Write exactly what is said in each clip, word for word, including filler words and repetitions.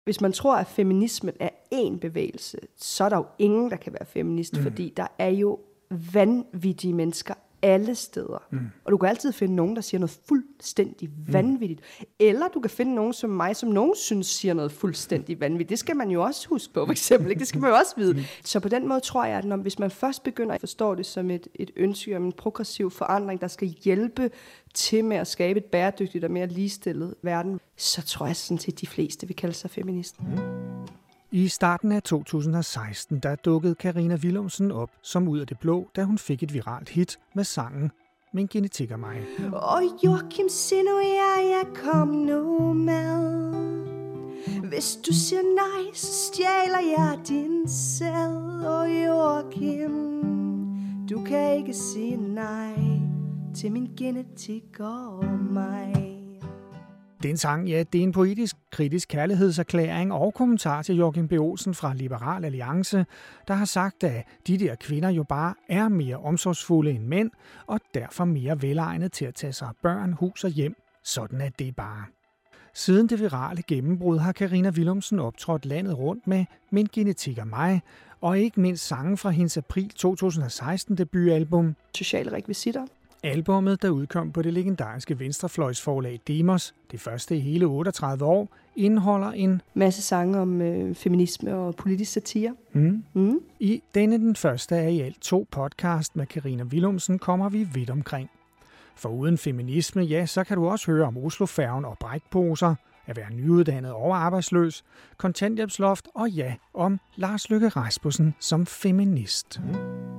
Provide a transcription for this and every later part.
Hvis man tror, at feminismen er én bevægelse, så er der jo ingen, der kan være feminist, mm. fordi der er jo vanvittige mennesker alle steder. Mm. Og du kan altid finde nogen, der siger noget fuldstændig vanvittigt. Mm. Eller du kan finde nogen som mig, som nogen synes siger noget fuldstændig vanvittigt. Det skal man jo også huske på, for eksempel. Ikke? Det skal man jo også vide. Mm. Så på den måde tror jeg, at når, hvis man først begynder at forstå det som et, et ønske om en progressiv forandring, der skal hjælpe til med at skabe et bæredygtigt og mere ligestillet verden, så tror jeg sådan set, de fleste vil kalde sig feminister. Mm. I starten af to tusind og seksten, der dukkede Karina Willumsen op som ud af det blå, da hun fik et viralt hit med sangen Min genetik er mig. Og Joachim, se nu, jeg, jeg kom nu med. Hvis du siger nej, så stjæler jeg din sæd. Og Joachim, du kan ikke sige nej til min genetik og mig. Den sang, ja, det er en poetisk, kritisk kærlighedserklæring og kommentar til Joachim B. Olsen fra Liberal Alliance, der har sagt, at de der kvinder jo bare er mere omsorgsfulde end mænd, og derfor mere velegnet til at tage sig af børn, hus og hjem. Sådan er det bare. Siden det virale gennembrud har Karina Willumsen optrådt landet rundt med Min genetik er mig, og ikke mindst sangen fra hendes april to tusind og seksten debutalbum Sociale rekvisitter. Albummet, der udkom på det legendariske venstrefløjsforlag Demos, det første i hele otteogtredive år, indeholder en masse sange om øh, feminisme og politisk satire. Mm. Mm. I denne den første af i alt to podcast med Karina Willumsen kommer vi vidt omkring. For uden feminisme, ja, så kan du også høre om Oslofærgen og brækposer, at være nyuddannet og arbejdsløs, kontanthjælpsloft og ja, om Lars Løkke Rasmussen som feminist. Mm.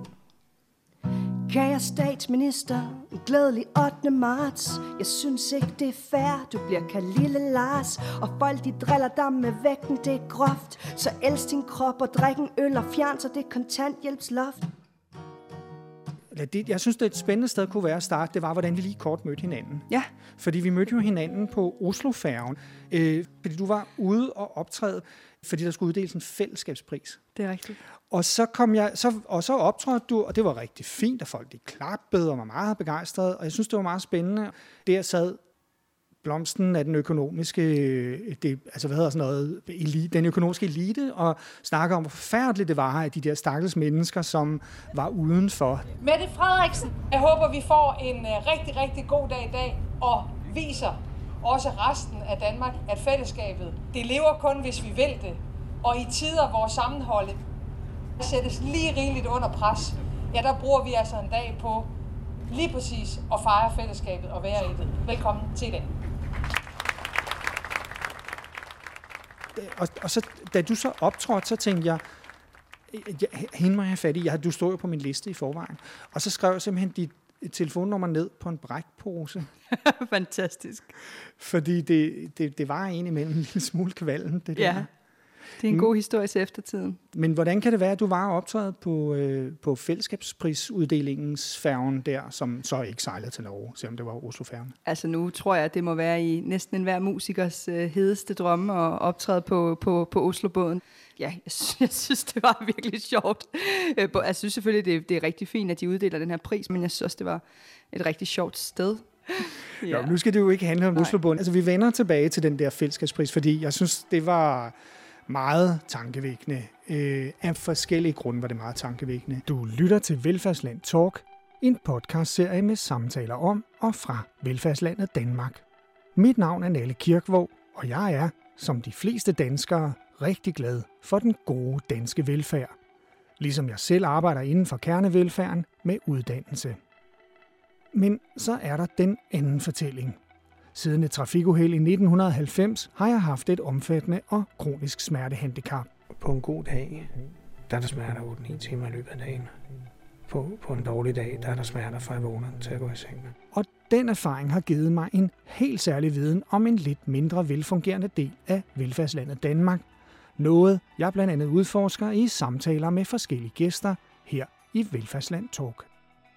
Kære statsminister, en glædelig ottende marts. Jeg synes ikke, det er fair, du bliver kaldt lille Lars. Og folk, de driller dig med vægten, det er groft. Så elsk din krop og drik en øl og fjern så det kontanthjælpsloft. Jeg synes, det er et spændende sted kunne være at starte. Det var, hvordan vi lige kort mødte hinanden. Ja. Fordi vi mødte jo hinanden på Oslofærgen. Øh, fordi du var ude og optræde, fordi der skulle uddeles en fællesskabspris. Det er rigtigt. Og så kom jeg, så, og så optrådte du, og det var rigtig fint, og folk de klappede og var meget begejstrede, og jeg synes, det var meget spændende. Der sad blomsten af den økonomiske, det, altså hvad hedder sådan noget, elite, den økonomiske elite, og snakker om, hvor forfærdeligt det var af de der stakkels mennesker, som var udenfor. Mette Frederiksen, jeg håber, vi får en rigtig, rigtig god dag i dag, og viser også resten af Danmark, at fællesskabet, det lever kun, hvis vi vil det. Og i tider, hvor sammenholdet sættes lige rigeligt under pres, ja, der bruger vi altså en dag på lige præcis at fejre fællesskabet og være i det. Velkommen til i dag. Og, og så, da du så optrådte, så tænkte jeg, jeg hende må jeg have fat i. Jeg, du stod jo på min liste i forvejen. Og så skrev jeg simpelthen dit telefonnummer ned på en brækpose. Fantastisk. Fordi det, det, det var en imellem en lille smule kvalden, det ja. der. Det er en god historie til eftertiden. Men hvordan kan det være, at du var optrædet på, øh, på fællesskabsprisuddelingens færgen der, som så ikke sejlede til Norge, selvom det var Oslofærgen? Altså nu tror jeg, at det må være i næsten enhver musikers øh, hedeste drømme at optræde på, på, på Oslobåden. Ja, jeg synes, jeg synes, det var virkelig sjovt. Jeg synes selvfølgelig, det, det er rigtig fint, at de uddeler den her pris, men jeg synes også, det var et rigtig sjovt sted. Ja. Jo, nu skal det jo ikke handle om Oslobåden. Altså, vi vender tilbage til den der fællesskabspris, fordi jeg synes, det var meget tankevækkende. Øh, af forskellige grunde var det meget tankevækkende. Du lytter til Velfærdsland Talk, en podcastserie med samtaler om og fra velfærdslandet Danmark. Mit navn er Nalle Kirkvåg, og jeg er, som de fleste danskere, rigtig glad for den gode danske velfærd. Ligesom jeg selv arbejder inden for kernevelfærden med uddannelse. Men så er der den anden fortælling. Siden et trafikuheld i nitten halvfems har jeg haft et omfattende og kronisk smertehandicap. På en god dag, der er der smerter otte ni timer i løbet af dagen. På, på en dårlig dag, der er der smerter fra jeg vågner til at gå i seng. Og den erfaring har givet mig en helt særlig viden om en lidt mindre velfungerende del af velfærdslandet Danmark. Noget, jeg blandt andet udforsker i samtaler med forskellige gæster her i Velfærdsland Talk.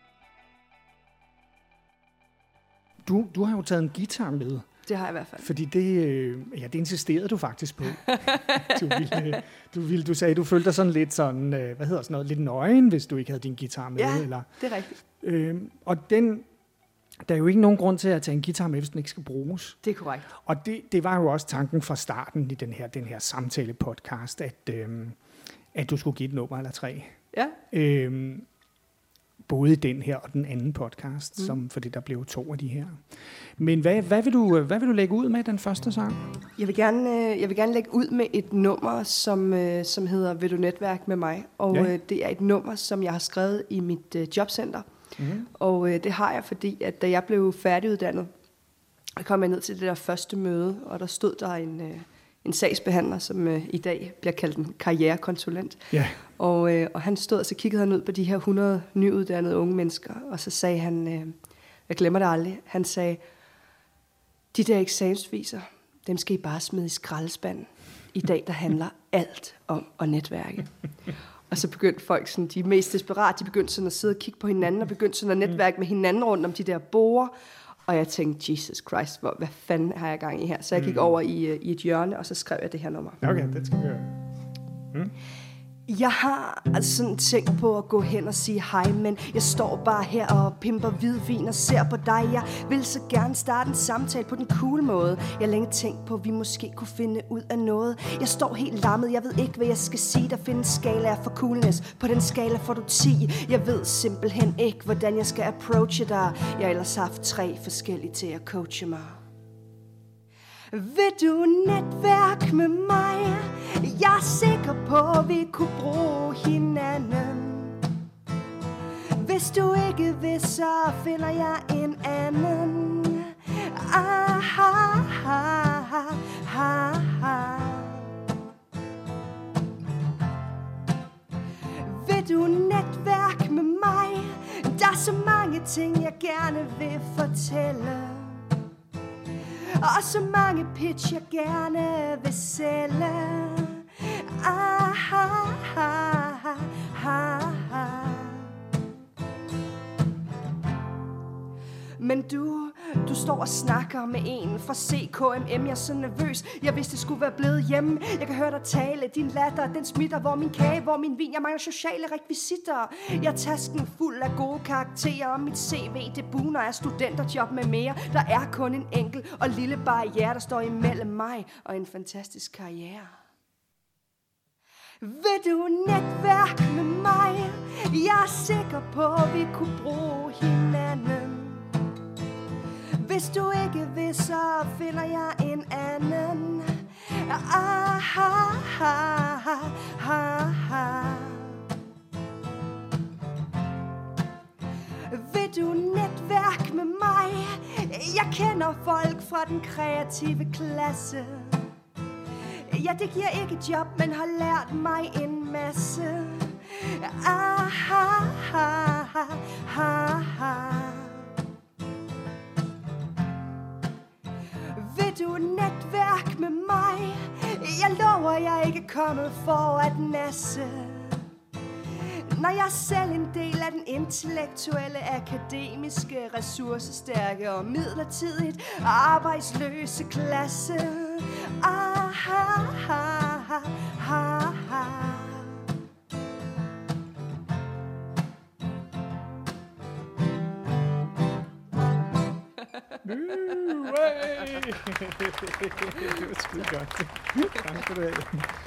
Du, du har jo taget en guitar med. Det har jeg i hvert fald. Fordi det, øh, ja, det insisterede du faktisk på. du, ville, du, ville, du sagde, du følte dig sådan lidt sådan, øh, hvad hedder sådan noget, lidt nøgen, hvis du ikke havde din guitar med. Ja, eller, det er rigtigt. Øh, og den, der er jo ikke nogen grund til at tage en guitar med, hvis den ikke skal bruges. Det er korrekt. Og det, det var jo også tanken fra starten i den her, den her samtale-podcast, at, øhm, at du skulle give et nummer eller tre. Ja. Øhm, både i den her og den anden podcast, mm. som, fordi der blev to af de her. Men hvad, hvad, vil du, hvad vil du lægge ud med den første sang? Jeg vil gerne, jeg vil gerne lægge ud med et nummer, som, som hedder Vil du netværke med mig? Og ja. Det er et nummer, som jeg har skrevet i mit uh, jobcenter. Mm. Og uh, det har jeg, fordi at da jeg blev færdiguddannet, kom jeg ned til det der første møde, og der stod der en... Uh, en sagsbehandler, som øh, i dag bliver kaldt en karrierekonsulent. Yeah. Og, øh, og han stod, og så kiggede han ud på de her hundrede nyuddannede unge mennesker, og så sagde han, øh, jeg glemmer det aldrig, han sagde, de der eksamensviser, dem skal I bare smide i skraldespanden. I dag, der handler alt om at netværke. Og så begyndte folk, sådan, de mest desperate, de begyndte sådan at sidde og kigge på hinanden, og begyndte sådan at netværke med hinanden rundt om de der borde. Og jeg tænkte, Jesus Christ, hvor, hvad fanden har jeg gang i her? Så jeg gik mm. over i, i et hjørne, og så skrev jeg det her nummer. Okay, det skal vi høre. Mm. Jeg har altså sådan tænkt på at gå hen og sige hej, men jeg står bare her og pimper hvidvin og ser på dig. Jeg vil så gerne starte en samtale på den cool måde. Jeg har længe tænkt på, at vi måske kunne finde ud af noget. Jeg står helt lammet, jeg ved ikke, hvad jeg skal sige. Der findes skalaer for coolness. På den skala får du ti. Jeg ved simpelthen ikke, hvordan jeg skal approache dig. Jeg har ellers haft tre forskellige til at coache mig. Vil du netværke med mig? Jeg er sikker på, at vi kunne bruge hinanden. Hvis du ikke vil, så finder jeg en anden. Ah, ha, ha, ha, ha. Vil du netværke med mig? Der er så mange ting, jeg gerne vil fortælle. Og så mange pitch, jeg gerne vil sælge. Ah, ha, ha, ha, ha. Men du, du står og snakker med en fra C K M M. Jeg er så nervøs, jeg vidste det skulle være blevet hjemme. Jeg kan høre dig tale, din latter, den smitter. Hvor min kage, hvor min vin, jeg mangler sociale rekvisitter. Jeg er tasken fuld af gode karakterer. Og mit C V, det buner af studenterjob med mere. Der er kun en enkelt og lille barriere, der står imellem mig og en fantastisk karriere. Vil du netværke med mig? Jeg er sikker på, at vi kunne bruge hinanden. Hvis du ikke vil, så finder jeg en anden. Ah, ha, ha, ha, ha. Vil du netværke med mig? Jeg kender folk fra den kreative klasse. Ja, det giver ikke job, men har lært mig en masse. Ah, ha, ha, ha, ha. Vil du netværke med mig? Jeg lover, jeg er ikke kommet for at nasse. Når jeg er selv en del af den intellektuelle, akademiske, ressourcestærke og midlertidigt arbejdsløse klasse. Ah, ha, ha, ha, ha. Det var skide godt. Tak for det.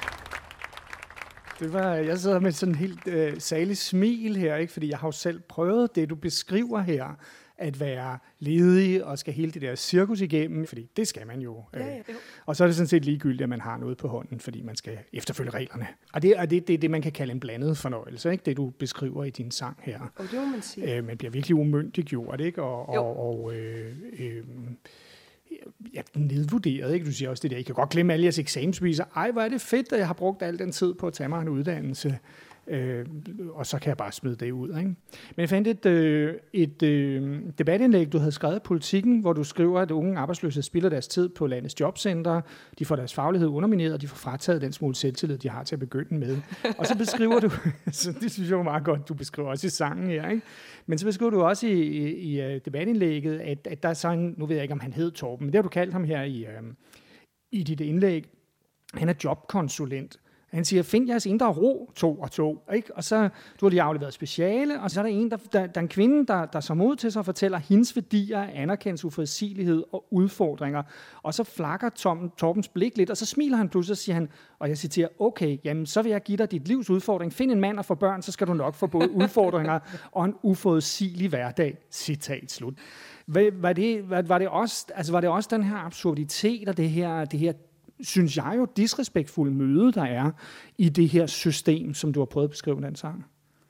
Det var, jeg sidder med sådan en helt øh, salig smil her, ikke? Fordi jeg har jo selv prøvet det, du beskriver her, at være ledig og skal hele det der cirkus igennem, fordi det skal man jo. Øh. Ja, ja, jo. Og så er det sådan set ligegyldigt, at man har noget på hånden, fordi man skal efterfølge reglerne. Og det er det, det, det, man kan kalde en blandet fornøjelse, ikke? Det du beskriver i din sang her. Og det må man sige. Øh, man bliver virkelig umyndiggjort, ikke? Og, og, og øh, øh, ja, nedvurderet, ikke? Du siger også det der, I kan godt glemme alle jeres eksamensviser. Ej, hvor er det fedt, at jeg har brugt al den tid på at tage mig en uddannelse. Øh, og så kan jeg bare smide det ud, ikke? Men jeg fandt et, øh, et øh, debatindlæg, du havde skrevet i Politikken, hvor du skriver, at unge arbejdsløse spilder deres tid på landets jobcentre, de får deres faglighed undermineret, og de får frataget den smule selvtillid, de har til at begynde med. Og så beskriver du, så det synes jeg var meget godt, du beskriver også i sangen her, ikke? Men så beskriver du også i, i, i debatindlægget, at, at der er sådan, nu ved jeg ikke, om han hed Torben, men det har du kaldt ham her i, øh, i dit indlæg. Han er jobkonsulent. Han siger, find jeres indre ro, to og to. Ikke? Og så, du har lige afleveret speciale, og så er der en, der, der, der er en kvinde, der, der så mod til sig og fortæller, hendes værdier er anerkendelse, uforudsigelighed og udfordringer. Og så flakker Tom, Torbens blik lidt, og så smiler han pludselig og siger han, og jeg citerer, okay, jamen så vil jeg give dig dit livs udfordring. Find en mand og få børn, så skal du nok få både udfordringer og en uforudsigelig hverdag. Citat slut. Var, var, det, var, var, det også, altså var det også den her absurditet og det her, det her synes jeg jo, disrespektfulde møde, der er i det her system, som du har prøvet at beskrive den sang?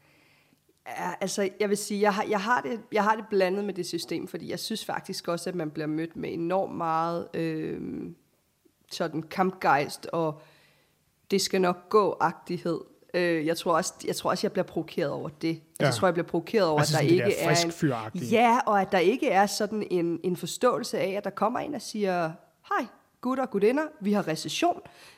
Ja, altså, jeg vil sige, jeg har, jeg, har det, jeg har det blandet med det system, fordi jeg synes faktisk også, at man bliver mødt med enormt meget øh, sådan kampgejst, og det skal nok gå-agtighed. Øh, jeg, tror også, jeg tror også, jeg bliver provokeret over det. Altså, ja. Jeg tror, jeg bliver provokeret over, altså, at der ikke er en... Ja, og at der ikke er sådan en, en forståelse af, at der kommer en og siger, hej, gutter og gudinder, vi har recession,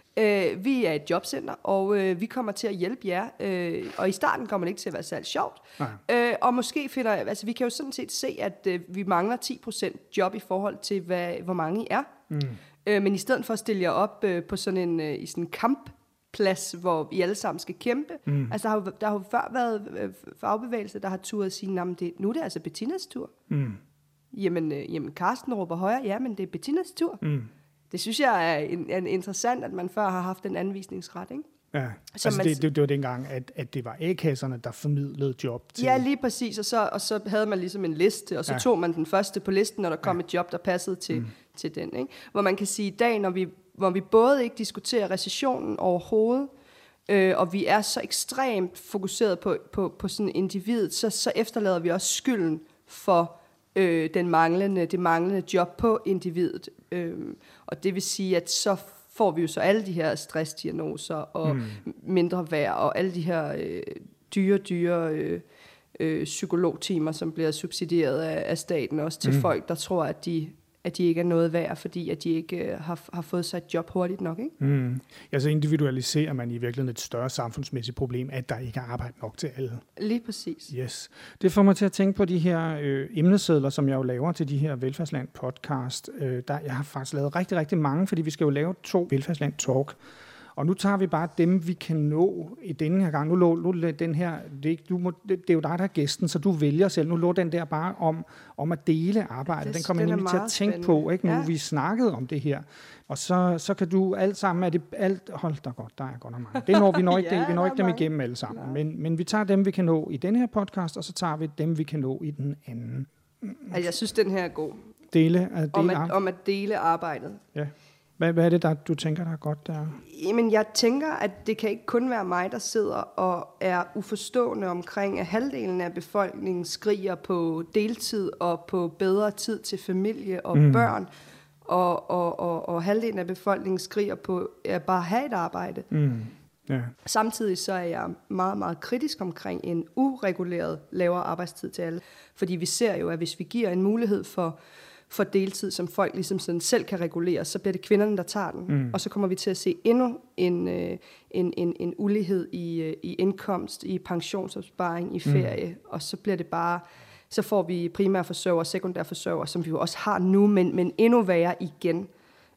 øh, vi er et jobcenter, og øh, vi kommer til at hjælpe jer, øh, og i starten kommer det ikke til at være særlig sjovt, øh, og måske finder, altså vi kan jo sådan set se, at øh, vi mangler ti procent job i forhold til, hvad, hvor mange I er, mm. øh, men i stedet for at stille jer op øh, på sådan en, øh, i sådan en kampplads, hvor I alle sammen skal kæmpe, mm. altså der har, der har jo før været øh, fagbevægelser, der har turet at sige, nah, det, nu er det altså Bettinas tur. Mm. Jamen, øh, jamen, Karsten råber højere, ja, men det er Bettinas tur. Mm. Det synes jeg er, en, er interessant, at man før har haft en anvisningsret, ikke? Ja, så altså man, det, det, det var dengang, at, at det var A-kasserne, der formidlede job til... Ja, lige præcis, og så, og så havde man ligesom en liste, og så ja. tog man den første på listen, når der kom ja. et job, der passede til, mm. til den, ikke? Hvor man kan sige, i dag, når vi, hvor vi både ikke diskuterer recessionen overhovedet, øh, og vi er så ekstremt fokuseret på, på, på sådan individet, så, så efterlader vi også skylden for... Øh, den manglende, det manglende job på individet. Øh, og det vil sige, at så får vi jo så alle de her stressdiagnoser og mm. mindre værd og alle de her øh, dyre, dyre øh, øh, psykologtimer, som bliver subsidieret af, af staten også til mm. folk, der tror, at de, at de ikke er noget værd, fordi at de ikke øh, har, har fået sig et job hurtigt nok. Ikke? Mm. Ja, så individualiserer man i virkeligheden et større samfundsmæssigt problem, at der ikke er arbejde nok til alle. Lige præcis. Yes. Det får mig til at tænke på de her øh, emnesedler, som jeg jo laver til de her Velfærdsland podcast. Øh, der, jeg har faktisk lavet rigtig, rigtig mange, fordi vi skal jo lave to Velfærdsland talk. Og nu tager vi bare dem, vi kan nå i denne her gang. Nu lå, nu, den her, det, du må, det, det er jo dig, der er gæsten, så du vælger selv. Nu lå den der bare om, om at dele arbejdet. Det, den kommer jeg nemlig til at tænke spændende. på, ikke? Nu ja. vi snakkede om det her. Og så, så kan du alt sammen, er det alt, hold da godt, der er godt nok mange. Det når vi når ikke, ja, vi når ikke dem mange. igennem alle sammen. Men, men vi tager dem, vi kan nå i denne her podcast, og så tager vi dem, vi kan nå i den anden. Altså, jeg synes, den her er god. Dele, at dele om, at, om at dele arbejdet. Ja. Hvad, hvad er det, der, du tænker, der er godt der? Jamen, jeg tænker, at det kan ikke kun være mig, der sidder og er uforstående omkring, at halvdelen af befolkningen skriger på deltid og på bedre tid til familie og mm. børn, og, og, og, og halvdelen af befolkningen skriger på at bare have et arbejde. Mm. Ja. Samtidig så er jeg meget, meget kritisk omkring en ureguleret lavere arbejdstid til alle, fordi vi ser jo, at hvis vi giver en mulighed for for deltid, som folk ligesom sådan selv kan regulere, så bliver det kvinderne, der tager den. Mm. Og så kommer vi til at se endnu en, en, en, en ulighed i, i indkomst, i pensionsopsparing, i ferie, mm. og så bliver det bare, så får vi primære forsørger og sekundære forsørger, som vi jo også har nu, men, men endnu værre igen.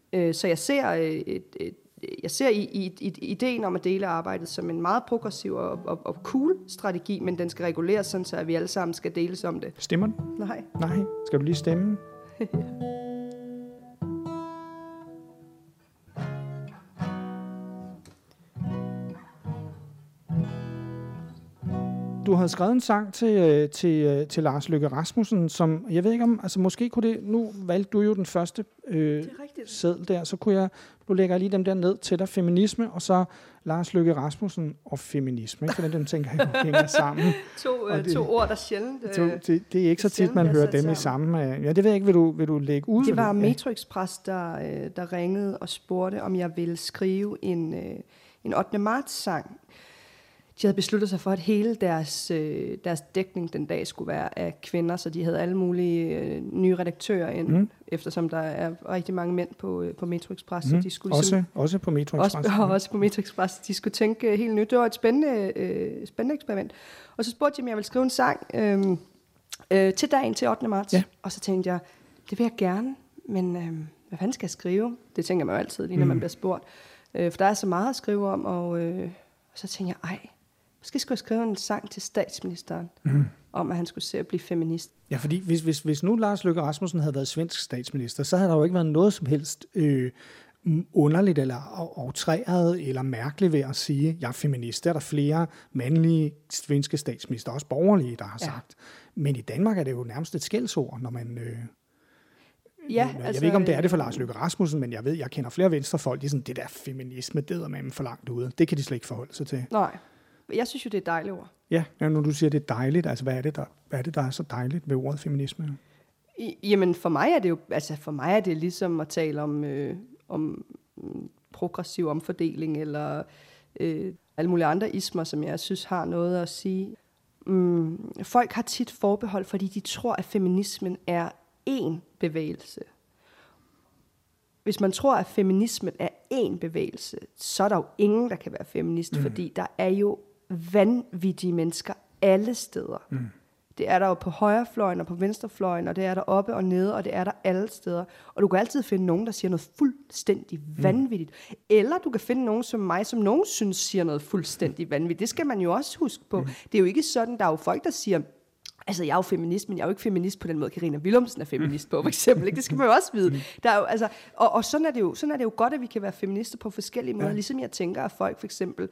Så jeg ser, et, et, jeg ser i, i, i ideen om at dele arbejdet som en meget progressiv og, og, og cool strategi, men den skal reguleres sådan, så at vi alle sammen skal deles om det. Stemmer den? Nej. Nej. Skal du lige stemme? Du havde skrevet en sang til, til, til Lars Løkke Rasmussen, som, jeg ved ikke om, altså måske kunne det, nu valgte du jo den første øh, seddel der, så kunne jeg, du lægger lige dem der ned til dig, feminisme, og så Lars Løkke Rasmussen og feminisme, for dem tænker jeg jo hænger sammen. to, øh, det, to ord, der sjældent øh, to, det, det er ikke så tit, man hører dem sammen. i samme. Ja, det ved jeg ikke, vil du, vil du lægge ud? Det var Metro Express, der, øh, der ringede og spurgte, om jeg ville skrive en, øh, en ottende marts sang. De havde besluttet sig for, at hele deres, øh, deres dækning den dag skulle være af kvinder, så de havde alle mulige øh, nye redaktører ind, mm. eftersom der er rigtig mange mænd på, øh, på Metro Express. Mm. Så de skulle også, ligesom, også på Metro Express. Også, og også på Metro Express. De skulle tænke helt nyt. Det var et spændende, øh, spændende eksperiment. Og så spurgte de, om jeg ville skrive en sang øh, øh, til dagen til ottende marts. Ja. Og så tænkte jeg, det vil jeg gerne, men øh, hvad fanden skal jeg skrive? Det tænker man jo altid, lige når mm. man bliver spurgt. Øh, for der er så meget at skrive om, og, øh, og så tænkte jeg, ej, måske skulle jeg skrive en sang til statsministeren, mm. om at han skulle se at blive feminist. Ja, fordi hvis, hvis, hvis nu Lars Løkke Rasmussen havde været svensk statsminister, så havde der jo ikke været noget som helst øh, underligt eller aftræret eller mærkeligt ved at sige, at jeg er feminist. Der er der flere mandlige svenske statsminister, også borgerlige, der har ja. sagt. Men i Danmark er det jo nærmest et skældsord, når man... Øh, ja, jeg altså, ved ikke, om det er det for Lars Løkke Rasmussen, men jeg ved, jeg kender flere venstrefolk, de er sådan, det der feminisme, det er man for langt ude. Det kan de slet ikke forholde sig til. Nej, jeg synes jo, det er et dejligt ord. Ja, når du siger, det er dejligt, altså hvad er det, der, hvad er, det, der er så dejligt ved ordet feminisme? I, jamen for mig er det jo, altså for mig er det ligesom at tale om, øh, om progressiv omfordeling, eller øh, alle mulige andre ismer, som jeg synes har noget at sige. Mm, folk har tit forbehold, fordi de tror, at feminismen er én bevægelse. Hvis man tror, at feminismen er én bevægelse, så er der jo ingen, der kan være feminist, mm. fordi der er jo vanvittige mennesker alle steder. Mm. Det er der jo på højrefløjen og på venstrefløjen, og det er der oppe og nede, og det er der alle steder. Og du kan altid finde nogen, der siger noget fuldstændig mm. vanvittigt. Eller du kan finde nogen som mig, som nogen synes siger noget fuldstændig vanvittigt. Det skal man jo også huske på. Mm. Det er jo ikke sådan, der er jo folk, der siger... Altså, jeg er jo feminist, men jeg er jo ikke feminist på den måde, Carina Willumsen er feminist på, for eksempel. Ikke? Det skal man jo også vide. Der er jo, altså, og og sådan, er det jo, sådan er det jo godt, at vi kan være feminister på forskellige måder. Ja. Ligesom jeg tænker, at folk for eksempel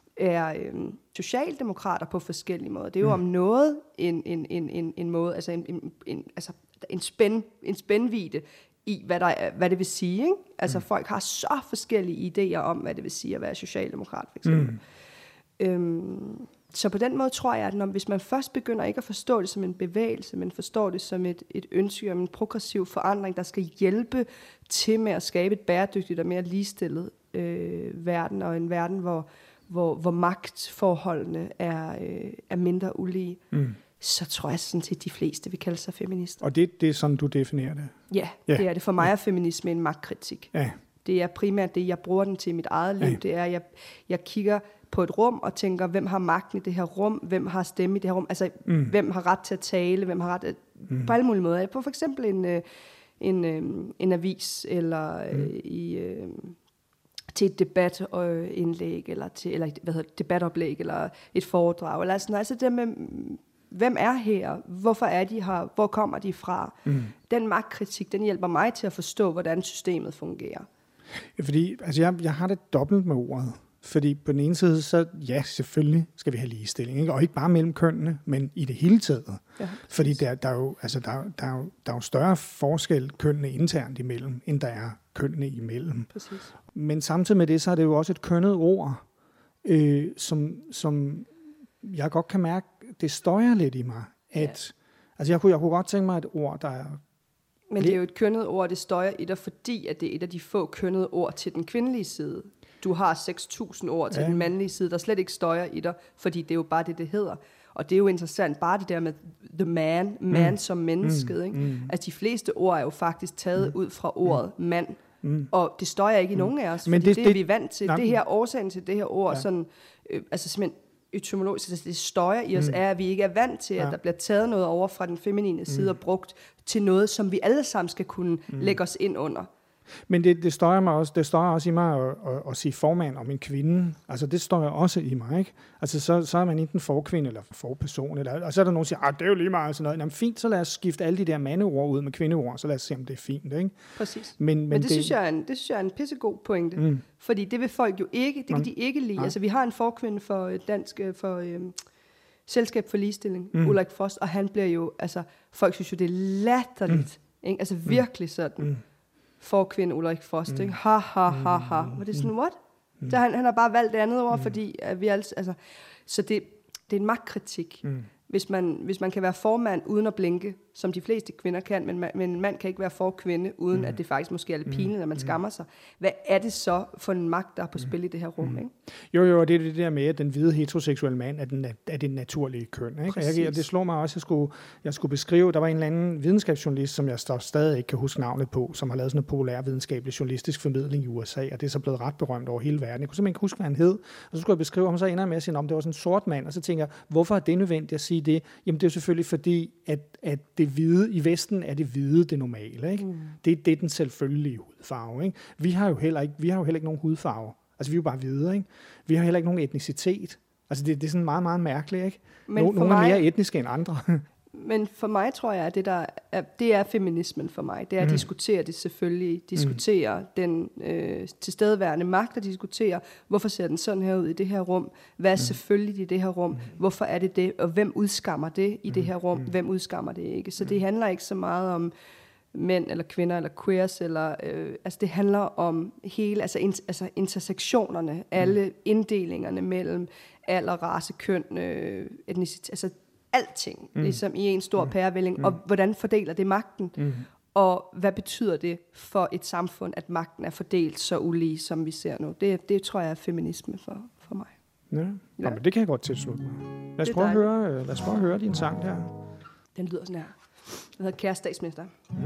er øhm, socialdemokrater på forskellige måder. Det er jo om noget en, en, en, en, en måde, altså en, en, en, altså en, spænd, en spændvidde i, hvad, der er, hvad det vil sige. Ikke? Altså, mm. folk har så forskellige idéer om, hvad det vil sige at være socialdemokrat, for eksempel. Mm. Øhm, Så på den måde tror jeg, at når, hvis man først begynder ikke at forstå det som en bevægelse, men forstår det som et, et ønske om en progressiv forandring, der skal hjælpe til med at skabe et bæredygtigt og mere ligestillet øh, verden, og en verden, hvor, hvor, hvor magtforholdene er, øh, er mindre ulige, mm. så tror jeg sådan set, at de fleste vil kalde sig feminister. Og det, det er sådan, du definerer det? Ja, ja. Det er det. For mig er feminisme en magtkritik. Ja. Det er primært det, jeg bruger den til i mit eget liv. Ja. Det er, at jeg, jeg kigger på et rum og tænker, hvem har magten i det her rum, hvem har stemme i det her rum, altså mm. hvem har ret til at tale, hvem har ret at, mm. på alle mulige måder. På for eksempel en, en, en avis, eller mm. i, øh, til et debatindlæg, eller til eller hvad hedder det, debatoplæg, eller et foredrag, eller sådan noget. Altså det med, hvem er her, hvorfor er de her, hvor kommer de fra? Mm. Den magtkritik, den hjælper mig til at forstå, hvordan systemet fungerer. Fordi altså jeg, jeg har det dobbelt med ordet. Fordi på den ene side, så ja, selvfølgelig skal vi have ligestilling, ikke? Og ikke bare mellem kønnene, men i det hele taget. Ja, fordi der, der, er jo, altså der, der, er jo, der er jo større forskel kønnene internt imellem, end der er kønnene imellem. Præcis. Men samtidig med det, så er det jo også et kønnet ord, øh, som, som jeg godt kan mærke, det støjer lidt i mig. At, ja. Altså jeg kunne, jeg kunne godt tænke mig et ord, der er... Men det er jo et kønnet ord, det støjer i dig, fordi at det er et af de få kønnede ord til den kvindelige side. Du har seks tusind ord til ja. den mandlige side, der slet ikke støjer i dig, fordi det er jo bare det, det hedder. Og det er jo interessant, bare det der med the man, man mm. som mennesket. Mm. Ikke? Mm. Altså de fleste ord er jo faktisk taget mm. ud fra ordet mm. mand, mm. og det støjer ikke i mm. nogen af os, fordi det, det er det, vi vant til. Nej. Det her årsagen til det her ord, ja. sådan, øh, altså simpelthen etymologisk, altså det støjer i os, mm. er, at vi ikke er vant til, at ja. der bliver taget noget over fra den feminine side mm. og brugt til noget, som vi alle sammen skal kunne mm. lægge os ind under. Men det, det støjer mig også, det støjer også i mig at, at, at sige formand om en kvinde. Altså det støjer også i mig, ikke? Altså så, så er man enten forkvinde eller forperson, eller, og så er der nogen, der siger, ah, det er jo lige meget sådan noget. Jamen fint, så lad os skifte alle de der mandeord ud med kvindeord, så lad os se, om det er fint, ikke? Præcis. Men, men, men det, det, synes jeg er en, det synes jeg er en pissegod pointe, mm. fordi det vil folk jo ikke, det kan de ikke lide. Nej. Altså vi har en forkvinde for dansk, for øhm, Selskab for Ligestilling, mm. Ulrik Frost, og han bliver jo, altså folk synes jo, det er latterligt, mm. ikke? Altså virkelig sådan. Mm. For kvinde Ulrik Frost, mm. ikke? Ha, ha, ha, ha. Og det er sådan, what? Mm. Så han, han har bare valgt det andet ord, mm. fordi at vi altså, altså... Så det, det er en magtkritik. Mm. Hvis man, hvis man kan være formand uden at blinke, som de fleste kvinder kan, men, man, men en mand kan ikke være forkvinde, uden mm. at det faktisk måske er lidt pinligt, at man skammer sig. Hvad er det så for en magt, der er på spil i det her rum? Mm. Ikke? Jo, jo, det er det der med, at den hvide heteroseksuelle mand er, den, er det naturlige køn. Ikke? Og, jeg, og det slår mig også, at jeg skulle, jeg skulle beskrive, der var en eller anden videnskabsjournalist, som jeg stadig ikke kan huske navnet på, som har lavet sådan en populær videnskabelig journalistisk formidling i U S A, og det er så blevet ret berømt over hele verden. Jeg kunne simpelthen ikke huske, hvad han hed. Og så skulle jeg beskrive ham, så ender jeg med at sige, om det var sådan en sort mand, og så tænker jeg, hvorfor er det nødvendigt at sige det? Jamen det er selvfølgelig fordi, at, at det hvide, i Vesten er det hvide det normale. Ikke? Mm. Det, det er den selvfølgelige hudfarve. Ikke? Vi har jo heller ikke, vi har jo heller ikke nogen hudfarve. Altså vi er jo bare hvide, ikke? Vi har heller ikke nogen etnicitet. Altså det, det er sådan meget, meget mærkeligt, ikke? Men No, nogle mig, er mere etniske end andre. Men for mig tror jeg, at det, der er, det er feminismen for mig. Det er at mm. diskutere det selvfølgelig. Diskutere mm. den øh, tilstedeværende magt, og diskutere, hvorfor ser den sådan her ud i det her rum? Hvad er mm. selvfølgelig i det her rum? Mm. Hvorfor er det det? Og hvem udskammer det i mm. det her rum? Mm. Hvem udskammer det ikke? Så det handler ikke så meget om mænd eller kvinder eller queers, eller, øh, altså det handler om hele, altså, in, altså intersektionerne, alle mm. inddelingerne mellem alder, race, køn, øh, etnicitet, altså alting, mm. ligesom i en stor mm. pærevælling, mm. og hvordan fordeler det magten, mm. og hvad betyder det for et samfund, at magten er fordelt så ulige, som vi ser nu. Det, det tror jeg er feminisme for, for mig. Ja. Ja. Nå, men det kan jeg godt tilslutte mig. Lad os, prøve at, høre, lad os prøve at høre din sang der. Den lyder sådan her. Den hedder Kære statsminister. Mm.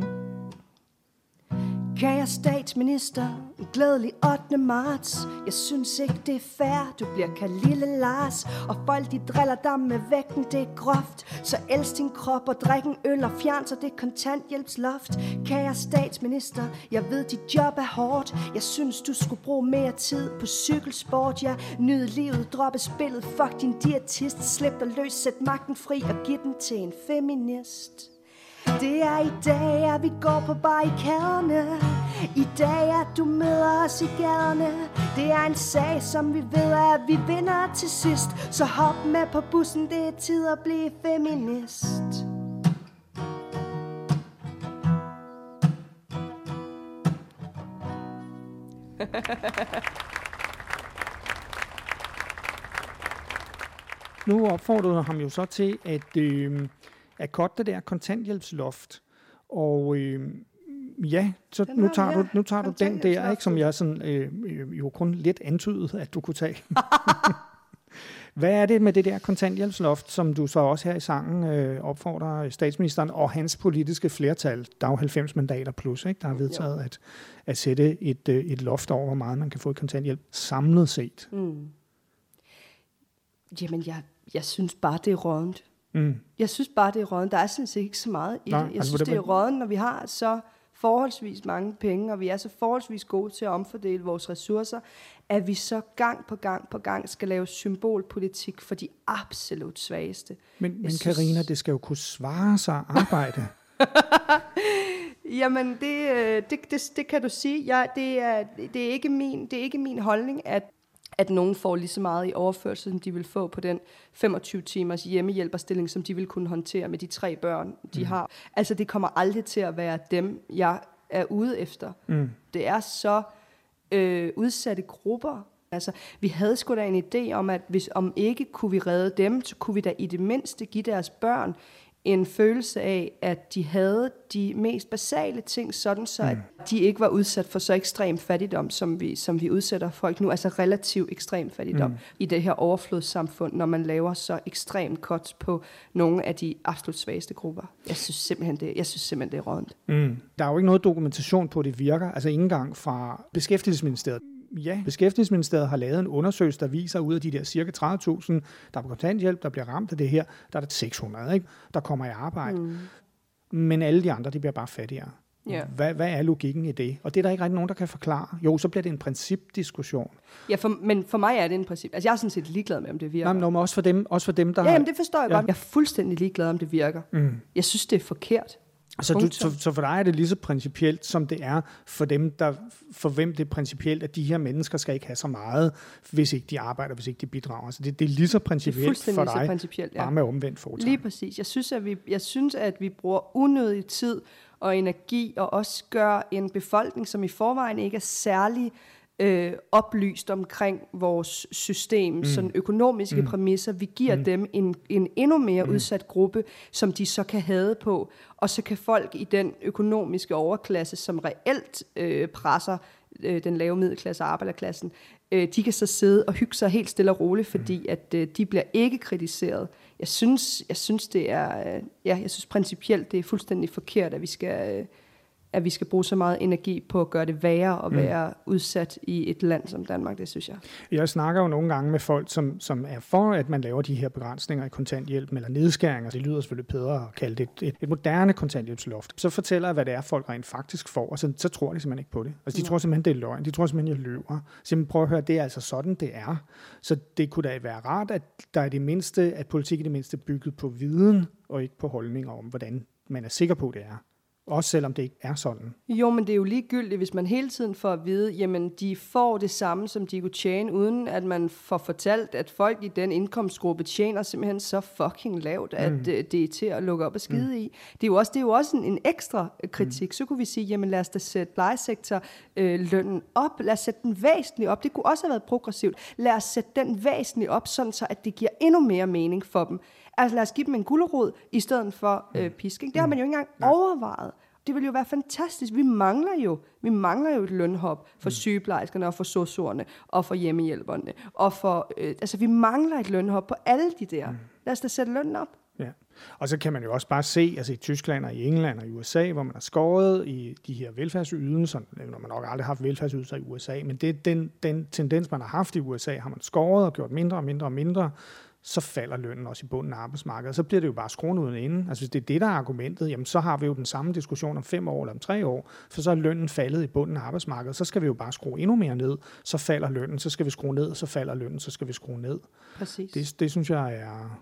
Kære statsminister, en glædelig ottende marts. Jeg synes ikke det er fair, du bliver kaldt lille Lars. Og folk de driller dig med vægten, det er groft. Så elsk din krop og drik en øl og fjern så det kontanthjælpsloft. Kære statsminister, jeg ved dit job er hårdt. Jeg synes du skulle bruge mere tid på cykelsport. Ja, nyd livet, droppe spillet, fuck din diætist. Slip dig løs, sæt magten fri og giv den til en feminist. Det er i dag, at vi går på barrikaderne. I dag, at du møder os i gaderne. Det er en sag, som vi ved, at vi vinder til sidst. Så hop med på bussen, det er tid at blive feminist. Nu opfordrede ham jo så til at... Øh at cutte det der kontanthjælpsloft. Og øh, ja, så nu tager du, nu tager du den der, ikke, som jeg sådan, øh, jo kun lidt antydede, at du kunne tage. Hvad er det med det der kontanthjælpsloft, som du så også her i sangen øh, opfordrer statsministeren og hans politiske flertal, der er jo halvfems mandater plus, ikke, der har vedtaget at, at sætte et, øh, et loft over, hvor meget man kan få i kontanthjælp samlet set? Mm. Jamen, jeg, jeg synes bare, det er rådent. Mm. Jeg synes bare, det er rådent. Der er sådan set ikke så meget i Nej, det. Jeg altså, synes, det er rådent, når vi har så forholdsvis mange penge, og vi er så forholdsvis gode til at omfordele vores ressourcer, at vi så gang på gang på gang skal lave symbolpolitik for de absolut svageste. Men, men Karina, synes... det skal jo kunne svare sig at arbejde. Jamen, det, det, det, det kan du sige. Ja, det, er, det, er ikke min, det er ikke min holdning, at at nogen får lige så meget i overførsel, som de vil få på den femogtyve timers hjemmehjælperstilling, som de vil kunne håndtere med de tre børn, de mm. har. Altså, det kommer aldrig til at være dem, jeg er ude efter. Mm. Det er så øh, udsatte grupper. Altså, vi havde sgu da en idé om, at hvis om ikke kunne vi redde dem, så kunne vi da i det mindste give deres børn en følelse af, at de havde de mest basale ting, sådan så, mm. at de ikke var udsat for så ekstrem fattigdom, som vi, som vi udsætter folk nu, altså relativt ekstrem fattigdom mm. i det her overflodssamfund, når man laver så ekstremt cuts på nogle af de absolut svageste grupper. Jeg synes simpelthen, det, jeg synes simpelthen, det er rådent. Mm. Der er jo ikke noget dokumentation på, at det virker, altså ikke engang fra Beskæftigelsesministeriet. Ja, Beskæftigelsesministeriet har lavet en undersøgelse, der viser ud af de der cirka tredive tusind, der er på kontanthjælp, der bliver ramt af det her, der er der seks hundrede, ikke? Der kommer i arbejde. Mm. Men alle de andre, de bliver bare fattigere. Yeah. Hvad, hvad er logikken i det? Og det er der ikke rigtig nogen, der kan forklare. Jo, så bliver det en principdiskussion. Ja, for, men for mig er det en princip. Altså, jeg er sådan set ligeglad med, om det virker. Nej, men også for dem, også for dem der ja, har... Jamen, det forstår jeg ja. godt. Jeg er fuldstændig ligeglad, om det virker. Mm. Jeg synes, det er forkert. Så, du, så, så for dig er det lige så principielt, som det er for dem, der, for hvem det er principielt, at de her mennesker skal ikke have så meget, hvis ikke de arbejder, hvis ikke de bidrager. Så det, det er lige så principielt for dig, principielt, ja. Bare med omvendt foretegn. Lige præcis. Jeg synes, at vi, jeg synes, at vi bruger unødig tid og energi, og også gør en befolkning, som i forvejen ikke er særlig øh, oplyst omkring vores system, mm. sådan økonomiske mm. præmisser. Vi giver mm. dem en, en endnu mere mm. udsat gruppe, som de så kan hade på, og så kan folk i den økonomiske overklasse, som reelt øh, presser øh, den lave middelklasse og arbejderklassen, øh, de kan så sidde og hygge sig helt stille og roligt, fordi mm. at øh, de bliver ikke kritiseret. Jeg synes, jeg synes det er, øh, ja, jeg synes principielt det er fuldstændig forkert, at vi skal, øh, at vi skal bruge så meget energi på at gøre det værre at være mm. udsat i et land som Danmark, det synes jeg. Jeg snakker jo nogle gange med folk, som, som er for, at man laver de her begrænsninger i kontanthjælpen eller nedskæringer. Det lyder selvfølgelig bedre at kalde det et, et, et moderne kontanthjælpsloft. Så fortæller jeg, hvad det er, folk rent faktisk får, og så, så tror de simpelthen ikke på det. Altså, de ja. tror simpelthen, det er løgn. De tror simpelthen, jeg løber. Så prøv at høre, det er altså sådan, det er. Så det kunne da være rart, at der er det mindste, at politik er det mindste bygget på viden, og ikke på holdninger om, hvordan man er sikker på, det er. Også selvom det ikke er sådan. Jo, men det er jo ligegyldigt, hvis man hele tiden får at vide, jamen de får det samme, som de kunne tjene, uden at man får fortalt, at folk i den indkomstgruppe tjener simpelthen så fucking lavt, at mm. det er til at lukke op og skide mm. i. Det er jo også, det er jo også en, en ekstra kritik. Mm. Så kunne vi sige, jamen lad os da sætte plejesektor øh, lønnen op. Lad os sætte den væsentligt op. Det kunne også have været progressivt. Lad os sætte den væsentligt op, sådan så at det giver endnu mere mening for dem. Altså lad os give dem en gulerod i stedet for øh, pisking. Det har man jo ikke engang mm. overvejet. Det vil jo være fantastisk. Vi mangler jo, vi mangler jo et lønhop for mm. sygeplejerskerne og for sosuerne og for hjemmehjælperne. Og for, øh, altså vi mangler et lønhop på alle de der. Mm. Lad os da sætte lønnen op. Ja. Og så kan man jo også bare se, altså i Tyskland og i England og i U S A, hvor man har skåret i de her velfærdsydelser, når man nok aldrig har haft velfærdsydelser i U S A, men det er den, den tendens, man har haft i U S A, har man skåret og gjort mindre og mindre og mindre, så falder lønnen også i bunden af arbejdsmarkedet. Så bliver det jo bare skruet uden ende. Altså hvis det er det, der er argumentet, jamen så har vi jo den samme diskussion om fem år eller om tre år, for så er lønnen faldet i bunden af arbejdsmarkedet. Så skal vi jo bare skrue endnu mere ned, så falder lønnen, så skal vi skrue ned, så falder lønnen, så skal vi skrue ned. Præcis. Det, det synes jeg er...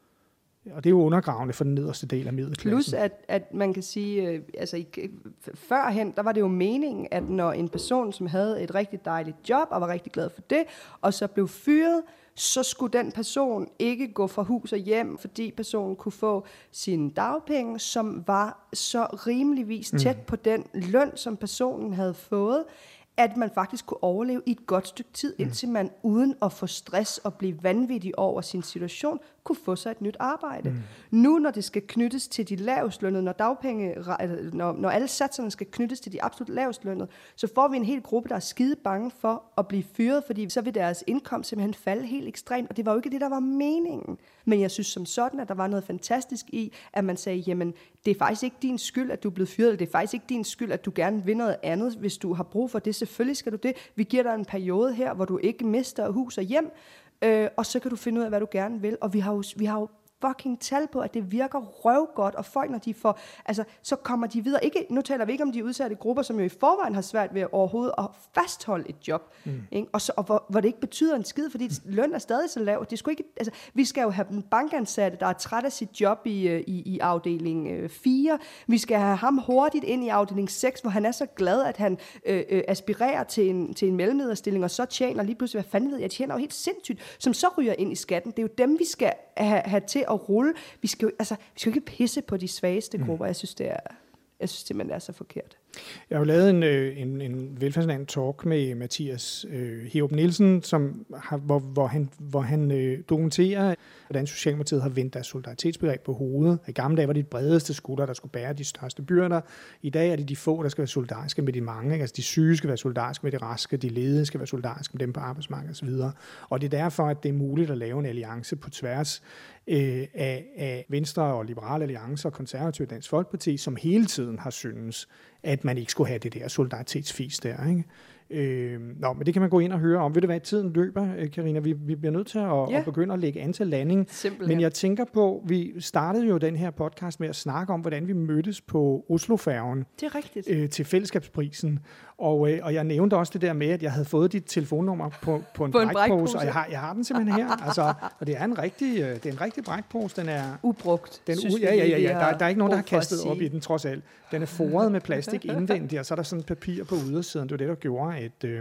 Og det er jo undergravende for den nederste del af middelklassen. Plus at, at man kan sige, øh, altså i, førhen, der var det jo meningen, at når en person, som havde et rigtig dejligt job, og var rigtig glad for det, og så blev fyret, så skulle den person ikke gå fra hus og hjem, fordi personen kunne få sine dagpenge, som var så rimeligvis tæt mm. på den løn, som personen havde fået, at man faktisk kunne overleve i et godt stykke tid, indtil man uden at få stress og blive vanvittig over sin situation, kunne få sig et nyt arbejde. Mm. Nu, når det skal knyttes til de lavestlønnede, når dagpenge, når, når alle satserne skal knyttes til de absolut lavestlønnede, så får vi en hel gruppe, der er skide bange for at blive fyret, fordi så vil deres indkomst simpelthen falde helt ekstremt, og det var jo ikke det, der var meningen. Men jeg synes som sådan, at der var noget fantastisk i, at man sagde, jamen, det er faktisk ikke din skyld, at du er blevet fyret, eller det er faktisk ikke din skyld, at du gerne vil noget andet, hvis du har brug for det. Selvfølgelig skal du det. Vi giver dig en periode her, hvor du ikke mister hus og hjem, Øh, og så kan du finde ud af, hvad du gerne vil. Og vi har jo, vi har jo fucking tal på, at det virker røvgodt, og folk, når de får, altså, så kommer de videre. Ikke, nu taler vi ikke om de udsatte grupper, som jo i forvejen har svært ved overhovedet at fastholde et job, mm. ikke? Og, så, og hvor, hvor det ikke betyder en skid, fordi mm. løn er stadig så lav. Det ikke, altså, vi skal jo have en bankansatte, der er træt af sit job i, i, i afdeling fire. Vi skal have ham hurtigt ind i afdeling seks, hvor han er så glad, at han øh, øh, aspirerer til en, til en mellemlederstilling, og så tjener lige pludselig, hvad fanden ved jeg, tjener jo helt sindssygt, som så ryger ind i skatten. Det er jo dem, vi skal have, have til at rulle. Vi skal jo, altså, vi skal jo ikke pisse på de svageste grupper. Mm. Jeg synes, det er, jeg synes simpelthen, det er så forkert. Jeg har jo lavet en, en, en velfærdsland talk med Mathias øh, Herup Nielsen, som har, hvor, hvor han, hvor han øh, dokumenterer, hvordan Socialdemokratiet har vendt deres solidaritetsbegreb på hovedet. I gamle dage var det de bredeste skuldre, der skulle bære de største byrder. I dag er det de få, der skal være solidariske med de mange. Ikke? Altså de syge skal være solidariske med de raske, de ledige skal være solidariske med dem på arbejdsmarkedet osv. Og det er derfor, at det er muligt at lave en alliance på tværs øh, af, af Venstre og Liberale Alliance og Konservative Dansk Folkeparti, som hele tiden har syntes, at man ikke skulle have det der solidaritetsfis der, ikke? Øh, nå, men det kan man gå ind og høre om. Ved du hvad, tiden løber, Karina? Vi, vi bliver nødt til at, ja. at begynde at lægge an til landing. Simpelthen. Men jeg tænker på, vi startede jo den her podcast med at snakke om, hvordan vi mødtes på Oslofærgen. Det er rigtigt. Øh, til fællesskabsprisen. Og, øh, og jeg nævnte også det der med, at jeg havde fået dit telefonnummer på, på en, på en brækpose, og jeg har, jeg har den simpelthen her. Altså, og det er en rigtig, øh, det er en rigtig brækpose. Den er ubrugt. Den, u- ja, ja, ja, ja. Der, der er ikke nogen, der har kastet op i den, trods alt. Den er foret med plastik indvendigt, og så er der sådan papir på ydersiden. Det var det, der gjorde, at, øh,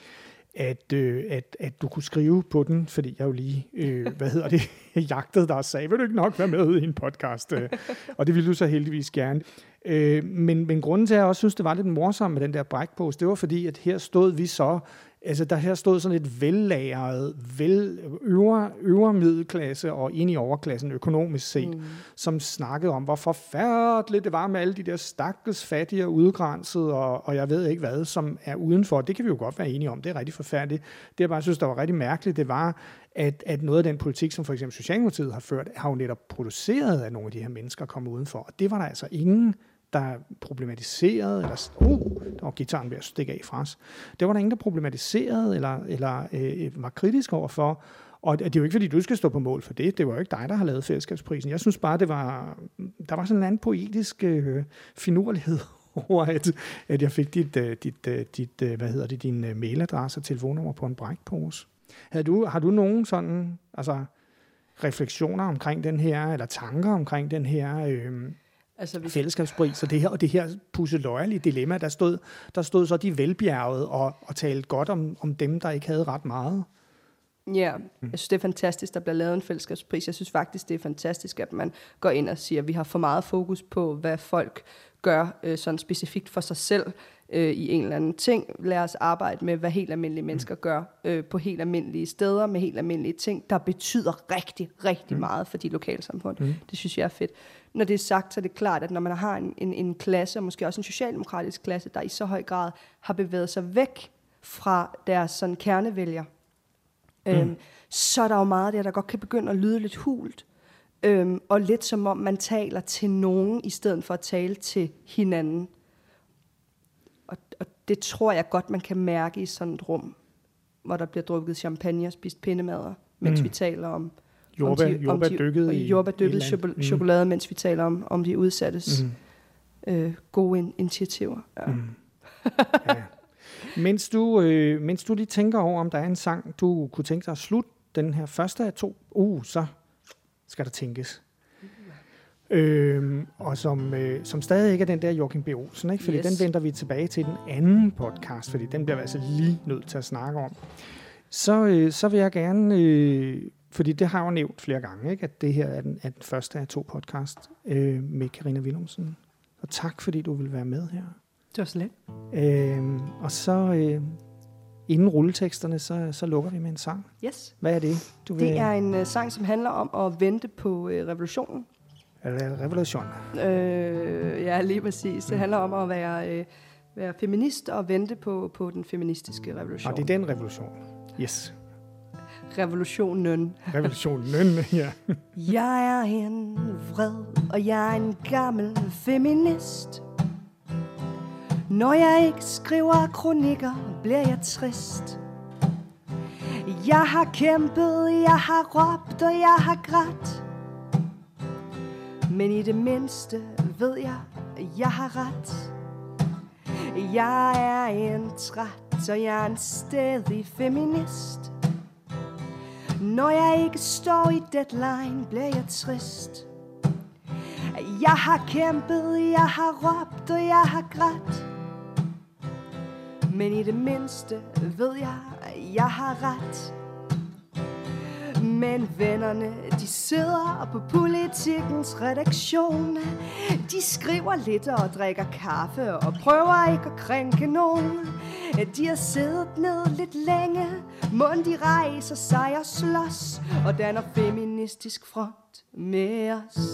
at, øh, at, at du kunne skrive på den, fordi jeg jo lige, øh, hvad hedder det, jagtede dig og sagde, vil du ikke nok være med i en podcast? Og det ville du så heldigvis gerne. Øh, men, men grunden til, at jeg også synes, det var lidt morsomt med den der brækpose, det var fordi, at her stod vi så, altså der her stod sådan et vellagret, vel, øvre, øvre middelklasse og ind i overklassen økonomisk set, mm. som snakkede om, hvor forfærdeligt det var med alle de der stakkels fattige og udgrænsede, og, og jeg ved ikke hvad, som er udenfor. Det kan vi jo godt være enige om, det er rigtig forfærdeligt. Det jeg bare synes, der var rigtig mærkeligt, det var, at, at noget af den politik, som for eksempel Socialdemokratiet har ført, har jo netop produceret, at nogle af de her mennesker kommer udenfor. Og det var der altså ingen, der problematiserede, eller uh, der var gitaren ved at stikke af fra os. Det var der ingen, der problematiserede, eller, eller øh, var kritisk overfor. Og det er jo ikke, fordi du skal stå på mål for det. Det var jo ikke dig, der har lavet fællesskabsprisen. Jeg synes bare, det var, der var sådan en anden poetisk øh, finurlighed over, at, at jeg fik dit, dit, dit, hvad hedder det, din mailadresse og telefonnummer på en brækpose. Havde du, har du nogen sådan, altså, refleksioner omkring den her, eller tanker omkring den her øh, altså, hvis... fællesskabspris, og det her, og det her pusseløjerlige dilemma, der stod, der stod så de velbjergede og, og talte godt om, om dem, der ikke havde ret meget? Ja, jeg synes, det er fantastisk, der bliver lavet en fællesskabspris. Jeg synes faktisk, det er fantastisk, at man går ind og siger, at vi har for meget fokus på, hvad folk gør øh, sådan specifikt for sig selv øh, i en eller anden ting. Lad os arbejde med, hvad helt almindelige mennesker gør øh, på helt almindelige steder, med helt almindelige ting, der betyder rigtig, rigtig meget for de lokalsamfund. Mm. Det synes jeg er fedt. Når det er sagt, så er det klart, at når man har en, en, en klasse, og måske også en socialdemokratisk klasse, der i så høj grad har bevæget sig væk fra deres sådan kernevælger, Mm. Øhm, så er der jo meget der, der godt kan begynde at lyde lidt hult, øhm, og lidt som om man taler til nogen, i stedet for at tale til hinanden. Og, og det tror jeg godt, man kan mærke i sådan et rum, hvor der bliver drukket champagne og spist pindemader, mens mm. vi taler om jordbær, jordbær dykket i jordbærdykket chokolade, mm. chokolade, mens vi taler om, om de udsattes mm. øh, gode in- initiativer. Ja. Mm. Ja. Mens du, øh, mens du lige tænker over, om der er en sang, du kunne tænke dig at slutte den her første af to, uh, så skal der tænkes. Mm. Øh, og som, øh, som stadig ikke er den der Joachim B. Olsen, ikke? Fordi yes. den venter vi tilbage til den anden podcast, fordi den bliver vi altså lige nødt til at snakke om. Så, øh, så vil jeg gerne, øh, fordi det har jeg jo nævnt flere gange, ikke? At det her er den, er den første af to podcast øh, med Karina Willumsen. Og tak, fordi du vil være med her. Det var så let. Øhm, og så øh, inden rulleteksterne, så, så lukker vi med en sang. Yes. Hvad er det? Du vil... Det er en uh, sang, som handler om at vente på uh, revolutionen. Revolution. Øh, ja, lige præcis. Det handler om at være, uh, være feminist og vente på, på den feministiske revolution. Og det er den revolution. Yes. Revolutionen. Revolutionen, ja. Jeg er en vred, og jeg er en gammel feminist. Når jeg ikke skriver kronikker, bliver jeg trist. Jeg har kæmpet, jeg har råbt, og jeg har grædt. Men i det mindste ved jeg, jeg har ret. Jeg er en træt, og jeg er en stædig feminist. Når jeg ikke står i deadline, bliver jeg trist. Jeg har kæmpet, jeg har råbt, og jeg har grædt. Men i det mindste ved jeg, jeg har ret. Men vennerne, de sidder på Politikens redaktion. De skriver lidt og drikker kaffe og prøver ikke at krænke nogen. De har siddet ned lidt længe, mund de rejser sig og slås og danner feministisk front med os.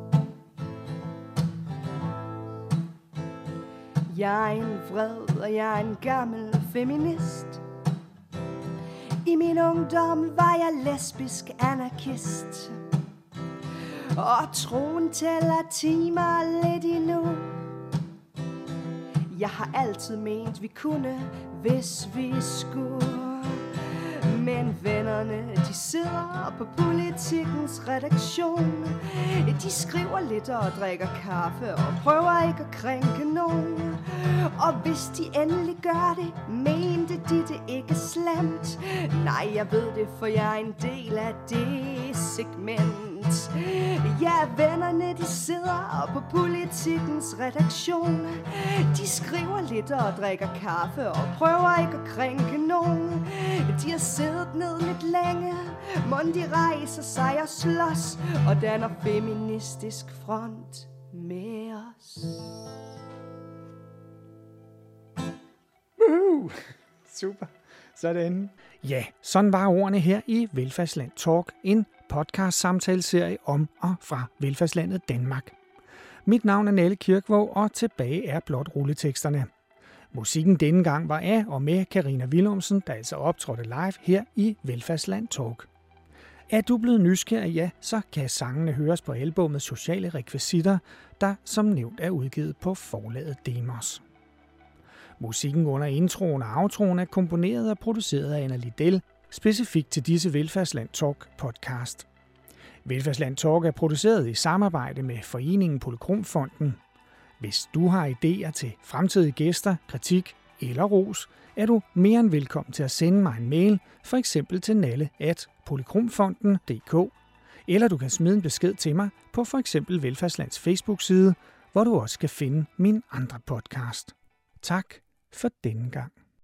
Jeg er en vred, og jeg er en gammel feminist. I min ungdom var jeg lesbisk anarkist. Og troen tæller timer lidt endnu. Jeg har altid ment, vi kunne, hvis vi skulle. Men vennerne, de sidder på Politikens redaktion. De skriver lidt og drikker kaffe og prøver ikke at krænke nogen. Og hvis de endelig gør det, mente de det ikke slemt. Nej, jeg ved det, for jeg er en del af det segment. Ja, vennerne, de sidder på Politikens redaktion. De skriver lidt og drikker kaffe og prøver ikke at krænke nogen. De har siddet ned lidt længe, mund de rejser sig og slås og danner feministisk front med os. Uh, super. Sådan. Ja, sådan var ordene her i Velfærdsland Talk, en podcast-samtaleserie om og fra velfærdslandet Danmark. Mit navn er Nalle Kirkvaag, og tilbage er blot rulleteksterne. Musikken denne gang var af og med Karina Willumsen, der altså optrådte live her i Velfærdsland Talk. Er du blevet nysgerrig, ja, så kan sangene høres på albummet Sociale Rekvisitter, der som nævnt er udgivet på forlaget Demos. Musikken under introen og outroen er komponeret og produceret af Anna Lidell, specifikt til disse Velfærdsland Talk podcast. Velfærdsland Talk er produceret i samarbejde med Foreningen Polychromfonden. Hvis du har idéer til fremtidige gæster, kritik eller ros, er du mere end velkommen til at sende mig en mail, for eksempel til nalle at polychromfonden punktum d k, eller du kan smide en besked til mig på for eksempel Velfærdslands Facebook-side, hvor du også kan finde min andre podcast. Tak for denne gang.